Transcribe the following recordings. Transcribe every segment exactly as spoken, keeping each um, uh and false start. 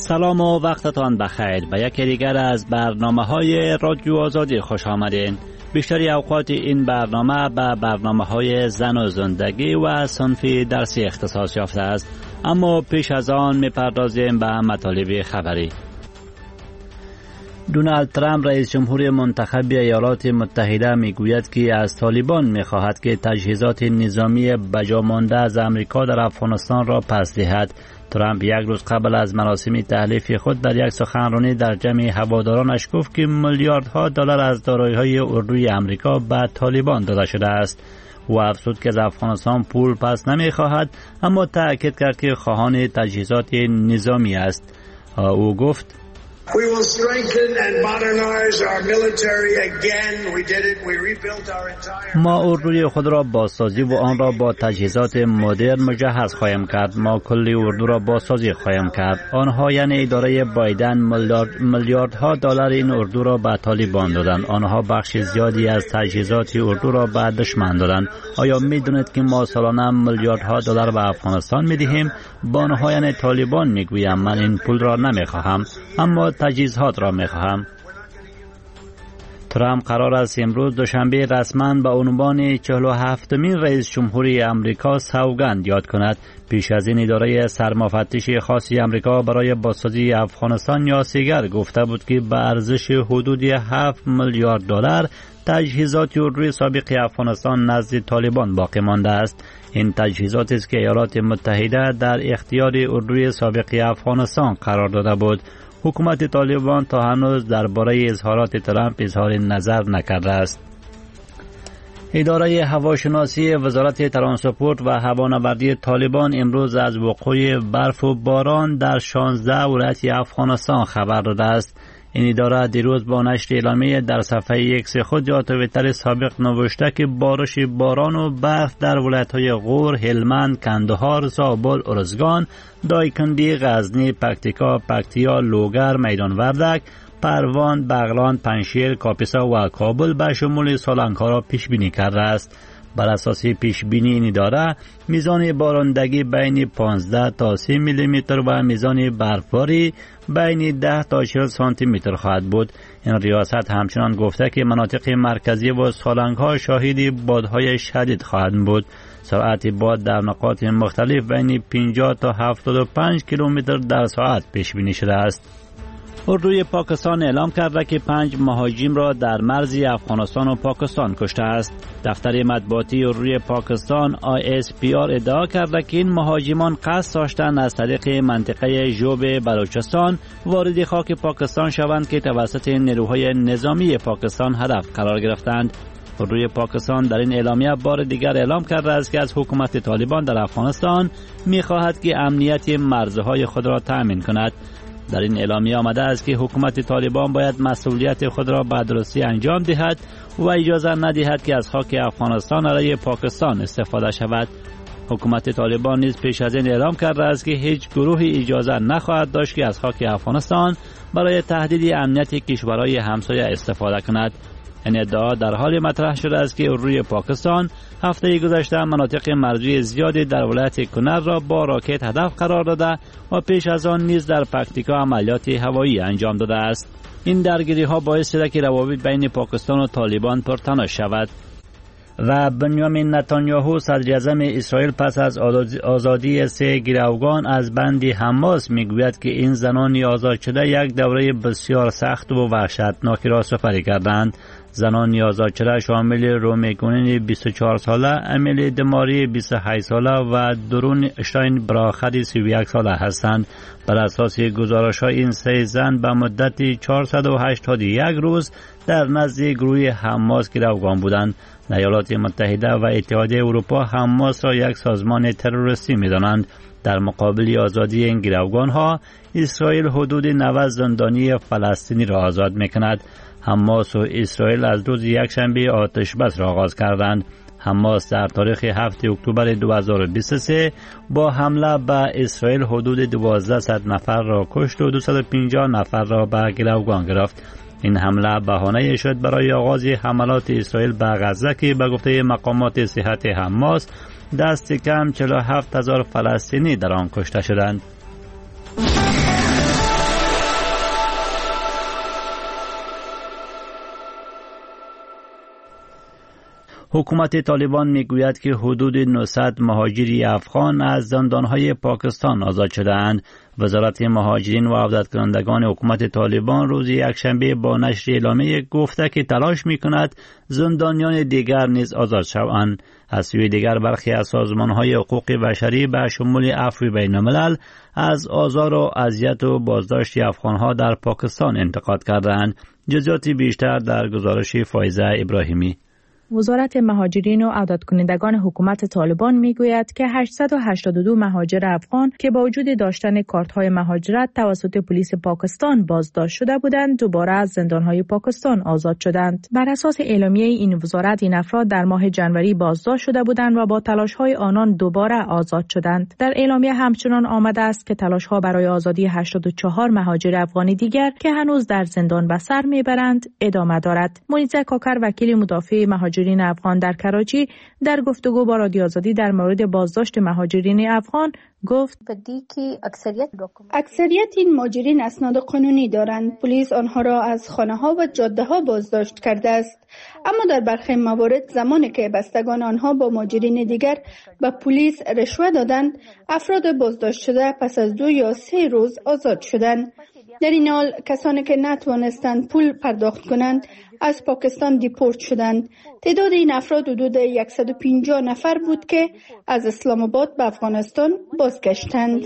سلام و وقتتان بخیر. به یکی دیگر از برنامه‌های رادیو آزادی خوش آمدین. بیشتری اوقات این برنامه به برنامه‌های زن و زندگی و صنف درسی اختصاص یافته است، اما پیش از آن می‌پردازیم به مطالب خبری. دونالد ترامپ رئیس جمهور منتخب ایالات متحده میگوید که از طالبان می‌خواهد که تجهیزات نظامی بجا مانده از امریکا در افغانستان را پس دهد. ترامپ یک روز قبل از مراسم تحلیف خود در یک سخنرانی در جمع هوادارانش گفت که میلیاردها دلار از دارایی‌های اردوی امریکا به طالبان داده شده است. او افزود که از افغانستان پول پس نمی‌خواهد، اما تأکید کرد که خواهان تجهیزات نظامی است. او گفت We will strengthen and modernize our military again. We did it. We rebuilt our entire ما اردوی خود را بازسازی و آن را با تجهیزات مدرن مجهز خواهیم کرد. ما کلی اردو را بازسازی خواهیم کرد. آنها یعنی اداره بایدن میلیارد میلیاردها دلار این اردو را به طالبان دادند. آنها بخش زیادی از تجهیزات اردو را به دشمن دادند. آیا میدونید که ما سالانه میلیاردها دلار به افغانستان میدهیم؟ با آنها یعنی طالبان میگویم من این پول را نمیخواهم، اما تجهیزات را میخواهم. ترامپ قرار است امروز دوشنبه رسما به عنوان چهل و هفتمین رئیس جمهوری امریکا سوگند یاد کند. پیش از این اداره سرمفتش خاصی امریکا برای بازسازی افغانستان یا سیگر گفته بود که به ارزش حدود هفت میلیارد دلار تجهیزات اردوی سابق افغانستان نزد طالبان باقی مانده است. این تجهیزات است که ایالات متحده در اختیار اردوی سابق افغانستان قرار داده بود. حکومت طالبان تا هنوز درباره اظهارات ترامپ اظهار نظر نکرده است. اداره هواشناسی وزارت ترانسپورت و هوانوردی طالبان امروز از وقوع برف و باران در شانزده ولایت افغانستان خبر داده است. این اداره دیروز با نشر اعلامیه در صفحه ایکس خود یا توییتر سابق نوشته که بارش باران و برف در ولایت‌های غور، هلمند، کندهار، زابل، ارزگان، دایکندی، غزنی، پکتیکا، پکتیا، لوگر، میدان وردک، پروان، بغلان، پنجشیر، کاپیسا و کابل به شمول سالنگ‌ها را پیش بینی کرده است. بر اساس پیش بینی این اداره میزان بارندگی بین پانزده تا سی میلی متر و میزان برفباری بین ده تا چهل سانتی متر خواهد بود. این ریاست همچنان گفته که مناطق مرکزی و سالنگ‌ها شاهد بادهای شدید خواهند بود. سرعت باد در نقاط مختلف بین پنجاه تا هفتاد و پنج کیلومتر در ساعت پیش بینی شده است. اردوی پاکستان اعلام کرده که پنج مهاجم را در مرز افغانستان و پاکستان کشته است. دفتر مطبوعاتی اردوی پاکستان آی اس پی آر ادعا کرده که این مهاجمان قصد داشتند از طریق منطقه جوب بلوچستان وارد خاک پاکستان شوند که توسط نیروهای نظامی پاکستان هدف قرار گرفتند. اردوی پاکستان در این اعلامیه بار دیگر اعلام کرده است که از حکومت طالبان در افغانستان می‌خواهد که امنیت مرزهای خود را تأمین کند. در این اعلامیه آمده است که حکومت طالبان باید مسئولیت خود را به درستی انجام دهد و اجازه ندهد که از خاک افغانستان علیه پاکستان استفاده شود. حکومت طالبان نیز پیش از این اعلام کرده است که هیچ گروهی اجازه نخواهد داشت که از خاک افغانستان برای تهدید امنیت کشورهای همسایه استفاده کند. این ادعا در حال مطرح شده است که روی پاکستان هفته گذشته مناطق مرزی زیادی در ولایت کنر را با راکت هدف قرار داده و پیش از آن نیز در پکتیکا عملیات هوایی انجام داده است. این درگیری ها باعث شده که روابط بین پاکستان و طالبان پرتنش شود. و بنیامین نتانیاهو صدر اعظم اسرائیل پس از آزادی سه گروگان از بند حماس میگوید که این زنان آزاد شده یک دوره بسیار سخت و وحشتناکی را سپری کردند. زنان آزاد شده شامل رومی گونین بیست و چهار ساله، امیلی دماری بیست و هشت ساله و درون اشتاین براخدی سی و یک ساله هستند. بر اساس گزارش های این سه زن به مدت چهارصد و هشتاد و یک روز در نزد گروه حماس گروگان بودند. ایالات متحده و اتحادیه اروپا حماس را یک سازمان تروریستی می‌دانند. در مقابل آزادی این گروگان ها اسرائیل حدود نود زندانی فلسطینی را آزاد می‌کند. حماس و اسرائیل از روز یکشنبه آتش بس را آغاز کردند. حماس در تاریخ هفتم اکتبر دو هزار و بیست و سه با حمله به اسرائیل حدود دوازده نفر را کشت و دویست و پنجاه نفر را به گروگان گرفت. این حمله بهانه شد برای آغاز حملات اسرائیل به غزه که به گفته مقامات صحت حماس دست کم چهل و هفت هزار فلسطینی در آن کشته شدند. حکومت طالبان میگوید که حدود نهصد مهاجری افغان از زندانهای پاکستان آزاد شده‌اند. وزارت مهاجرین و عودت کنندگان حکومت طالبان روز یکشنبه با نشر اعلامیه گفته که تلاش میکند زندانیان دیگر نیز آزاد شوند. از سوی دیگر برخی از سازمانهای حقوق بشری به شمول عفو بین الملل از آزار و اذیت و بازداشت افغانها در پاکستان انتقاد کردند. جزئیات بیشتر در گزارش فایزه ابراهیمی. وزارت مهاجرین و عودت کنندگان حکومت طالبان میگوید که هشتصد و هشتاد و دو مهاجر افغان که با وجود داشتن کارت‌های مهاجرت توسط پلیس پاکستان بازداشت شده بودند دوباره از زندان‌های پاکستان آزاد شدند. بر اساس اعلامیه این وزارت این افراد در ماه جنوری بازداشت شده بودند و با تلاش‌های آنان دوباره آزاد شدند. در اعلامیه همچنان آمده است که تلاش‌ها برای آزادی هشتاد و چهار مهاجر افغانی دیگر که هنوز در زندان به سر میبرند ادامه دارد. منیزه کاکر وکیل مدافع مهاجرین افغان در کراچی در گفتگو با رادیو آزادی در مورد بازداشت مهاجرین افغان گفت اکثریت اکثریت این مهاجرین اسناد قانونی دارند. پلیس آنها را از خانه‌ها و جاده‌ها بازداشت کرده است. اما در برخی موارد زمانی که بستگان آنها با مهاجرین دیگر به پلیس رشوه دادند، افراد بازداشت شده پس از دو یا سه روز آزاد شدند. در این حال کسانی که نتوانستند پول پرداخت کنند از پاکستان دیپورت شدند. تعداد این افراد حدود صد و پنجاه نفر بود که از اسلام آباد به افغانستان بازگشتند.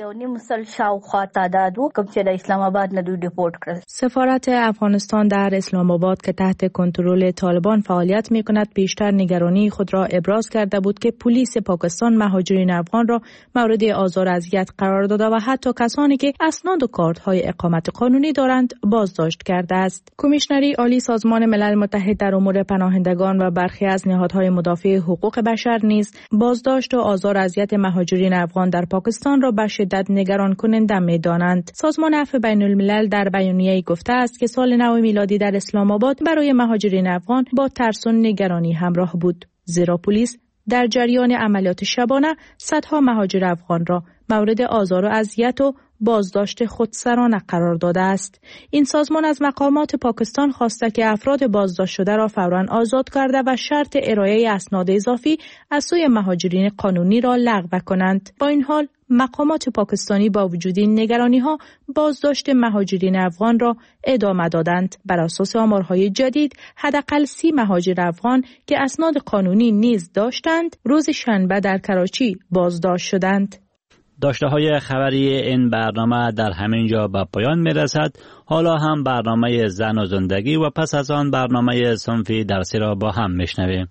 سفارت افغانستان در اسلام آباد که تحت کنترل طالبان فعالیت می‌کند بیشتر نگرانی خود را ابراز کرده بود که پلیس پاکستان مهاجرین افغان را مورد آزار و اذیت قرار داده و حتی کسانی که اسناد و کارت‌های اقامت قانونی دارند بازداشت کرده است. کمیشنری عالی سازمان ملل متحد در امور پناهندگان و برخی از نهادهای مدافع حقوق بشر نیز بازداشت و آزار و اذیت مهاجرین افغان در پاکستان را به شدت نگران کننده می‌دانند. سازمان عفو بین الملل در بیانیه‌ای گفته است که سال نو میلادی در اسلام آباد برای مهاجرین افغان با ترس و نگرانی همراه بود، زیرا پلیس در جریان عملیات شبانه صدها مهاجر افغان را مورد آزار و اذیت و بازداشت خودسرانه قرار داده است. این سازمان از مقامات پاکستان خواسته که افراد بازداشت شده را فوراً آزاد کرده و شرط ارائه اسناد اضافی از سوی مهاجرین قانونی را لغو کنند. با این حال مقامات پاکستانی با وجود این نگرانی‌ها بازداشت مهاجرین افغان را ادامه دادند. بر اساس آمارهای جدید حداقل سی مهاجر افغان که اسناد قانونی نیز داشتند روز شنبه در کراچی بازداشت شدند. داشته های خبری این برنامه در همین جا به پایان می رسد. حالا هم برنامه زن و زندگی و پس از آن برنامه صنفی درسی را با هم می شنویم.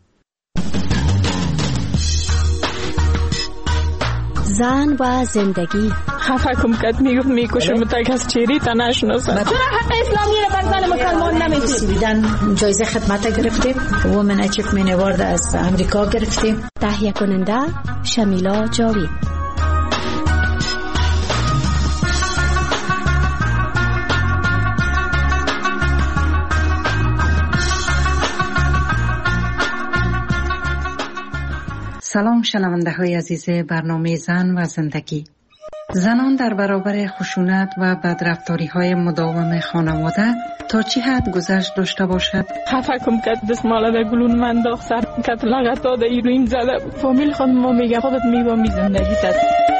زن و زندگی. خفه کم کد میگفت میکشم تا کس چیری تا نشناسم. چرا حق اسلامی را بر زن مسلمان نمیدید؟ دیدن جایزه خدمت گرفتیم. وومن اچیومنت اوارد از امریکا گرفتیم. تهیه کننده شمیلا جاوید. سلام شنونده های عزیز برنامه زن و زندگی. زنان در برابر خشونت و بدرفتاری های مداوم خانواده تا چی حد گذشت داشته باشد؟ خفه کم کد دستماله ده گلون من داخت سر کد لغتا ده ایروین زده فامیل خود ما میگه خودت میبا می زندگی تد.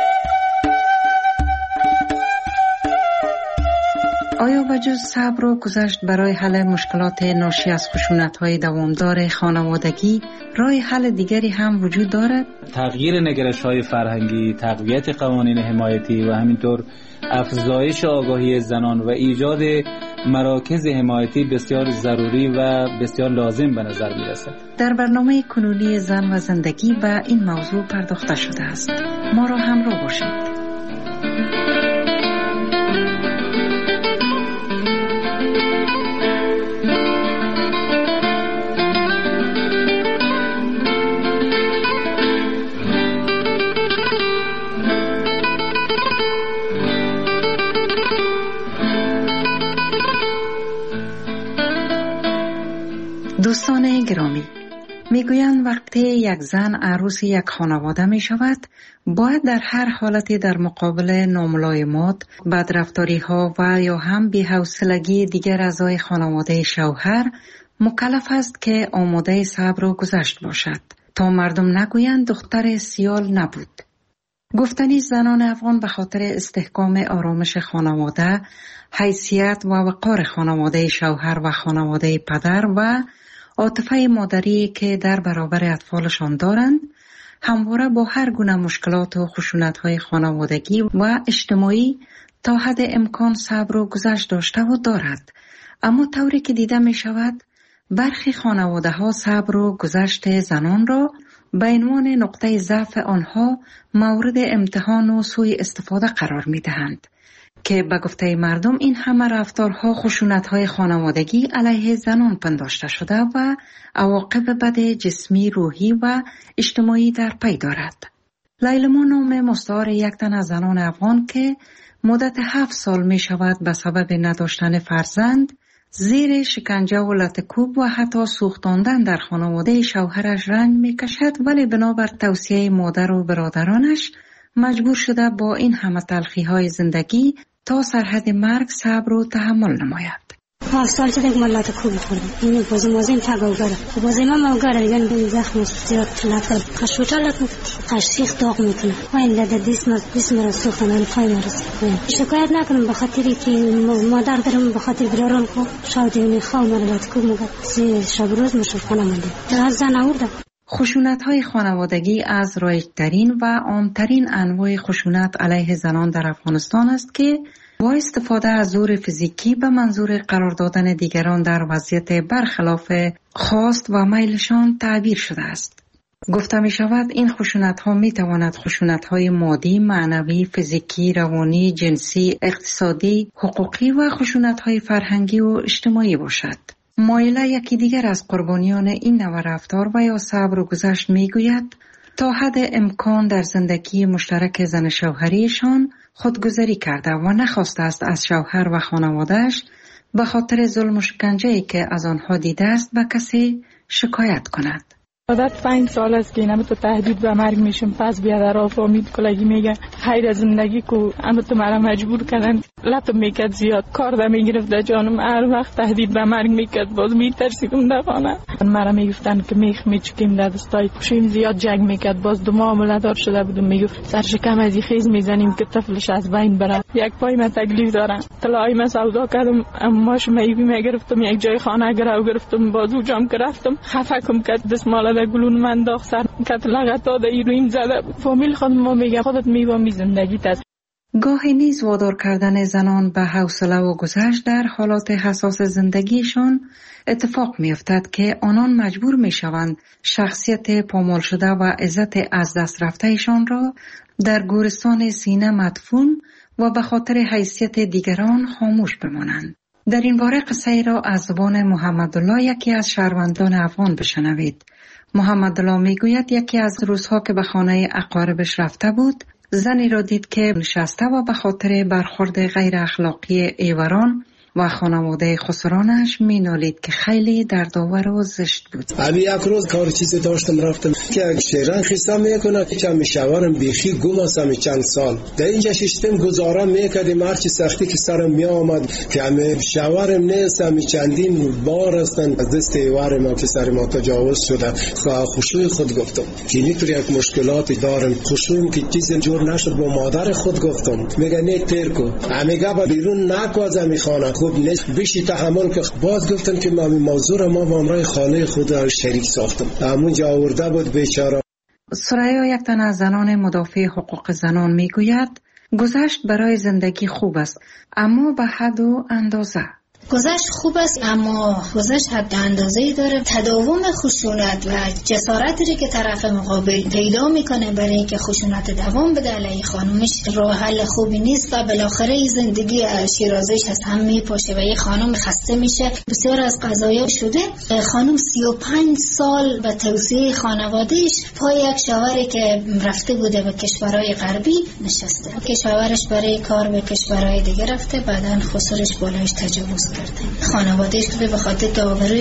آیا وجود صبر و گذشت برای حل مشکلات ناشی از خشونت‌های دوامدار خانوادگی راه حل دیگری هم وجود دارد؟ تغییر نگرش‌های فرهنگی، تقویت قوانین حمایتی و همینطور افزایش آگاهی زنان و ایجاد مراکز حمایتی بسیار ضروری و بسیار لازم به نظر می‌رسد. در برنامه کنونی زن و زندگی به این موضوع پرداخته شده است. ما را همراه باشید. دوستان گرامی، میگویند وقتی یک زن عروس یک خانواده می شود باید در هر حالتی در مقابل ناملایمات، بدرفتاری ها و یا هم بی‌حوصلگی دیگر اعضای خانواده شوهر مکلف است که آماده صبر و گذشت باشد تا مردم نگویند دختر سیال نبود. گفتنی زنان افغان به خاطر استحکام آرامش خانواده، حیثیت و وقار خانواده شوهر و خانواده پدر و عاطفه مادری که در برابر اطفالشان دارند، همواره با هر گونه مشکلات و خشونت‌های خانوادگی و اجتماعی تا حد امکان صبر و گذشت داشته و دارد. اما طوری که دیده می شود، برخی خانواده ها صبر و گذشت زنان را به عنوان نقطه ضعف آنها مورد امتحان و سوء استفاده قرار می دهند که به گفته مردم این همه رفتارها خشونت‌های خانوادگی علیه زنان پنداشته شده و عواقب بد جسمی، روحی و اجتماعی در پی دارد. لیلما نام مستعار یک تن از زنان افغان که مدت هفت سال می شود به سبب نداشتن فرزند زیر شکنجه و لطکوب و حتی سوختاندن در خانواده شوهرش رنج می کشد، ولی بنابر توصیه مادر و برادرانش مجبور شده با این همه تلخی های زندگی تا سرحد مرگ صبر و تحمل نماید. هفت سال شده که من لطکوب خوردم. این بازی مازیم تگاوگره. بازی من موگره دیگه این زخم زیاد لطکوب. خشوچه لطکوب. خشیخ داغ میکنه. و این لده دیس مر دیس مر سوختن این پای مرسی. شکایت نکنم به خاطری که مادر دارم به خاطر برارم کو. شاید این خواه مر لطکوب مگه. سی شب روز مشرفانه مونده. از زن آورده. خشونت‌های خانوادگی از رایج‌ترین و عام‌ترین انواع خشونت علیه زنان در افغانستان است که با استفاده از زور فیزیکی به منظور قرار دادن دیگران در وضعیت برخلاف خواست و میلشان تعبیر شده است. گفته می شود این خشونت‌ها می تواند خشونت‌های مادی، معنوی، فیزیکی، روانی، جنسی، اقتصادی، حقوقی و خشونت‌های فرهنگی و اجتماعی باشد. مایله یکی دیگر از قربانیان این نوع رفتار و یا صبر و گذشت می گوید تا حد امکان در زندگی مشترک زن شوهریشان خودگذری کرده و نخواسته است از شوهر و خانوادهش به خاطر ظلم و شکنجه‌ای که از آنها دیده است به کسی شکایت کند. عادت پنج سال است که اینم تو تهدید به مرگ میشم. پس بیادر آفامید کلگی میگه خیر زندگی کو اما تو مرا مجبور کردن. لطم میکرد زیاد کار ده میگرفت در جانم. هر وقت تهدید به مرگ میکرد باز میترسیدم در خانه. مرا میگفتن که میخ میچکیم در دستای کشیم. زیاد جنگ میکرد. باز دو ماه مولدار شده بودم. میگفت سرشکم از خیز میزنیم که طفلش از بین بره. یک پای من تکلیف دارم. طلای من سودا کردم اماش میوی میگرفتم. یک جای خانه گرو گرفتم بازو جام گرفتم. خفکم کرد دستمال گلون من داغ سر کت لغتا ده ایرویم زده. فامیل خود ما میگه خودت میوامی زندگیت است. گاهی نیز وادار کردن زنان به حوصله و گذشت در حالات حساس زندگیشان اتفاق میافتد که آنان مجبور میشوند شخصیت پامال شده و عزت از دست رفتهشان را در گورستان سینه مدفون و به خاطر حیثیت دیگران خاموش بمانند. در این باره قصه ای را از زبان محمدالله یکی از شهروندان افغان بشنوید. محمدالله میگوید یکی از روزها که به خانه اقاربش رفته بود، زنی را دید که نشسته و به خاطر برخورد غیر اخلاقی ایوران و خانواده خسرانش می نالید که خیلی دردآور و زشت بود. ابی یک روز کار چیزی داشتم رفتم که یک شیران خیسا میکنه که چند شوارم بیخی گم هستم چند سال در اینجا ششتم گزارم میکردیم هرچی سختی که سرم می آمد که همه شوارم نیستم چندین بار هستن از دست ایوار ما که سر ما تجاوز شده. خوشوی خود گفتم که اینطور یک مشکلاتی دارم. خوشویم که چیزی جور نشد با مادر خود گفتم میگه نه تیر کو همیگه با بیرون نکو از همی خانه خوب نیست بیشی تحمل که باز گفتن که ما موضوع را ما با امرای خانه خود شریک ساختم. همونجا آورده بود بیچاره. سریا یک تن از زنان مدافع حقوق زنان میگوید گذشت برای زندگی خوب است اما به حد و اندازه. گذشت خوب است اما گذشت حد اندازه‌ای داره. تداوم خشونت و جسارتی که طرف مقابل پیدا میکنه برای اینکه خشونت دوام بده علیه خانومش راه حل خوبی نیست و بالاخره زندگی شیرازش از هم میپاشه و یه خانم خسته میشه. بسیار از قضایا شده خانم سی و پنج سال به توصیه خانوادهش پای یک شوهری که رفته بوده به کشورهای غربی نشسته که شوهرش برای کار به کشورهای دیگه رفته بعدن خسرش بالایش تجاوز کرده. خانوادهش که به خاطر که آبروی